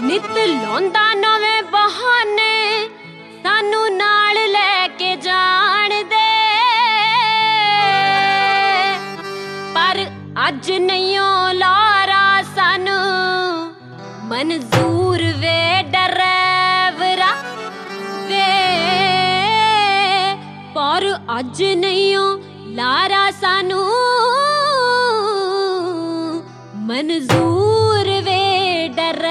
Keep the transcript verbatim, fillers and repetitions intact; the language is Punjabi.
ਨਿਤ ਲਾਉਂਦਾ ਨਵੇਂ ਬਹਾਨੇ ਸਾਨੂੰ ਨਾਲ ਲੈ ਕੇ ਜਾਣ ਦੇ, ਪਰ ਅੱਜ ਨਹੀਂਓ ਲਾਰਾ ਸਾਨੂੰ ਮਨਜ਼ੂਰ ਵੇ ਡਰਾਈਵਰਾ ਵੇ, ਪਰ ਅੱਜ ਨਹੀਂਓ ਲਾਰਾ ਸਾਨੂੰ ਮਨਜ਼ੂਰ